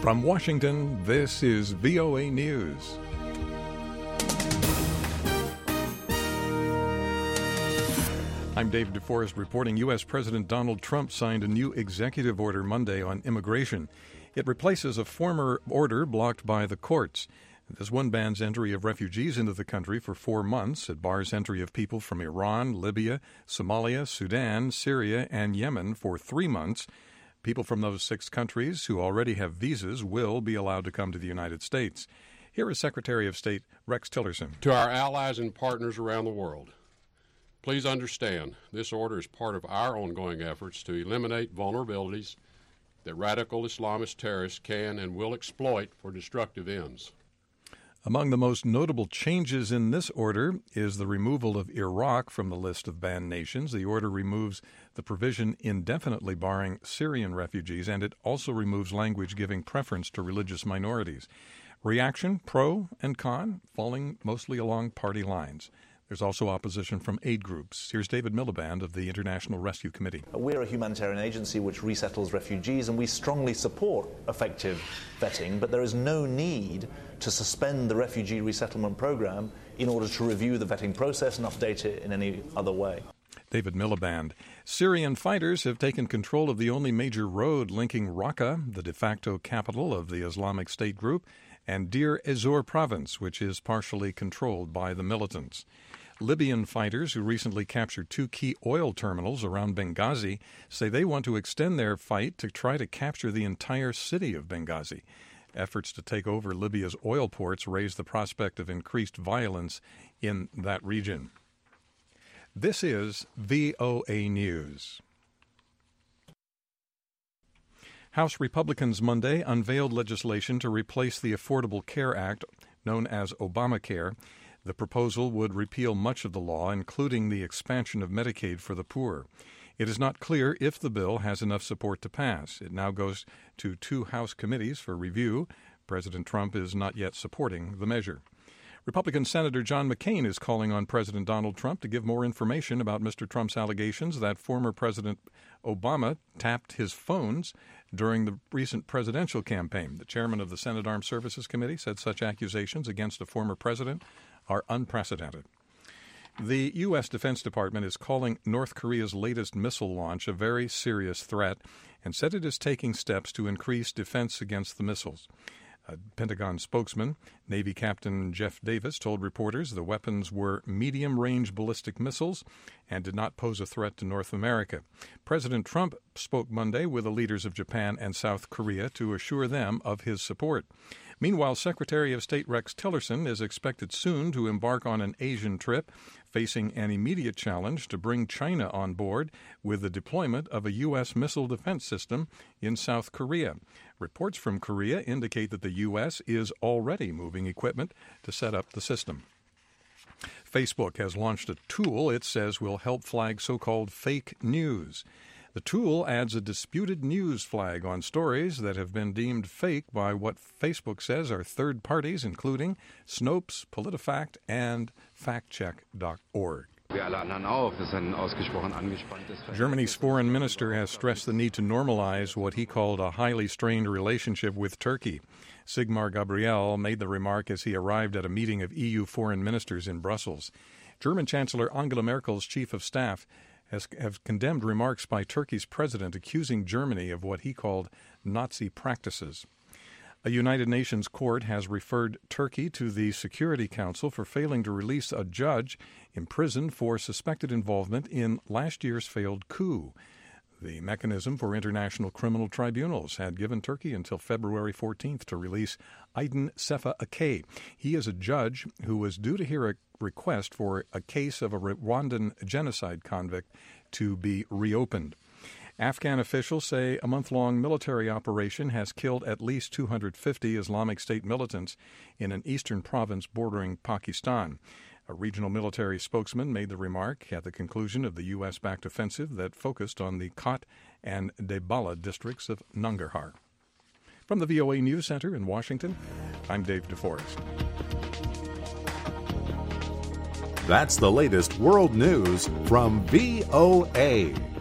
From Washington, this is VOA News. I'm Dave DeForest reporting U.S. President Donald Trump signed a new executive order Monday on immigration. It replaces a former order blocked by the courts. This one bans entry of refugees into the country for 4 months. It bars entry of people from Iran, Libya, Somalia, Sudan, Syria, and Yemen for 3 months. People from those 6 countries who already have visas will be allowed to come to the United States. Here is Secretary of State Rex Tillerson. To our allies and partners around the world, please understand this order is part of our ongoing efforts to eliminate vulnerabilities that radical Islamist terrorists can and will exploit for destructive ends. Among the most notable changes in this order is the removal of Iraq from the list of banned nations. The order removes the provision indefinitely barring Syrian refugees, and it also removes language giving preference to religious minorities. Reaction, pro and con, falling mostly along party lines. There's also opposition from aid groups. Here's David Miliband of the International Rescue Committee. We're a humanitarian agency which resettles refugees, and we strongly support effective vetting, but there is no need to suspend the refugee resettlement program in order to review the vetting process and update it in any other way. David Miliband. Syrian fighters have taken control of the only major road linking Raqqa, the de facto capital of the Islamic State group, and Deir ez-Zor province, which is partially controlled by the militants. Libyan fighters who recently captured 2 key oil terminals around Benghazi say they want to extend their fight to try to capture the entire city of Benghazi. Efforts to take over Libya's oil ports raise the prospect of increased violence in that region. This is VOA News. House Republicans Monday unveiled legislation to replace the Affordable Care Act, known as Obamacare. The proposal would repeal much of the law, including the expansion of Medicaid for the poor. It is not clear if the bill has enough support to pass. It now goes to 2 House committees for review. President Trump is not yet supporting the measure. Republican Senator John McCain is calling on President Donald Trump to give more information about Mr. Trump's allegations that former President Obama tapped his phones during the recent presidential campaign. The chairman of the Senate Armed Services Committee said such accusations against a former president are unprecedented. The U.S. Defense Department is calling North Korea's latest missile launch a very serious threat and said it is taking steps to increase defense against the missiles. A Pentagon spokesman, Navy Captain Jeff Davis, told reporters the weapons were medium-range ballistic missiles and did not pose a threat to North America. President Trump spoke Monday with the leaders of Japan and South Korea to assure them of his support. Meanwhile, Secretary of State Rex Tillerson is expected soon to embark on an Asian trip, facing an immediate challenge to bring China on board with the deployment of a U.S. missile defense system in South Korea. Reports from Korea indicate that the U.S. is already moving equipment to set up the system. Facebook has launched a tool it says will help flag so-called fake news. The tool adds a disputed news flag on stories that have been deemed fake by what Facebook says are third parties, including Snopes, PolitiFact, and FactCheck.org. Germany's foreign minister has stressed the need to normalize what he called a highly strained relationship with Turkey. Sigmar Gabriel made the remark as he arrived at a meeting of EU foreign ministers in Brussels. German Chancellor Angela Merkel's chief of staff have condemned remarks by Turkey's president accusing Germany of what he called Nazi practices. A United Nations court has referred Turkey to the Security Council for failing to release a judge imprisoned for suspected involvement in last year's failed coup. The mechanism for international criminal tribunals had given Turkey until February 14th to release Aydin Sefa Akay. He is a judge who was due to hear a request for a case of a Rwandan genocide convict to be reopened. Afghan officials say a month-long military operation has killed at least 250 Islamic State militants in an eastern province bordering Pakistan. A regional military spokesman made the remark at the conclusion of the U.S.-backed offensive that focused on the Khat and Debala districts of Nangarhar. From the VOA News Center in Washington, I'm Dave DeForest. That's the latest world news from VOA.